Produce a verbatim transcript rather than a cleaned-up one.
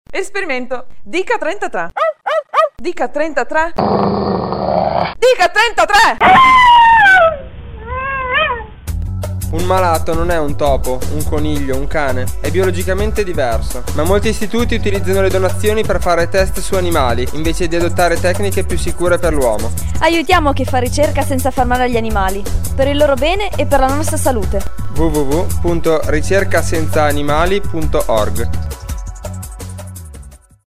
Esperimento. Dica trentatré. Dica trentatré. Dica trentatré. Un malato non è un topo, un coniglio, un cane, è biologicamente diverso, ma molti istituti utilizzano le donazioni per fare test su animali, invece di adottare tecniche più sicure per l'uomo. Aiutiamo chi fa ricerca senza far male agli animali, per il loro bene e per la nostra salute. w w w punto ricercasenzaanimali punto org